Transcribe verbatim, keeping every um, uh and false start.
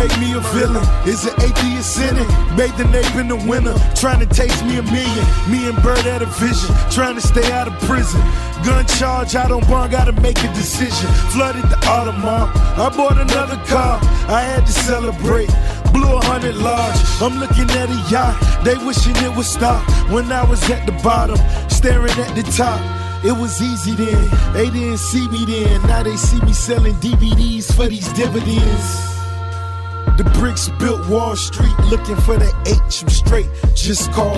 make me a villain? Is an atheist sinning? Made the nape in the winter, trying to taste me a million. Me and Bird had a vision, trying to stay out of prison. Gun charge, I don't bond, gotta make a decision. Flooded the Audemars, I bought another car, I had to celebrate. Blew a hundred large, I'm looking at a yacht. They wishing it would stop when I was at the bottom, staring at the top. It was easy then, they didn't see me then. Now they see me selling D V Ds for these dividends. The bricks built Wall Street, looking for the H, I'm straight, just call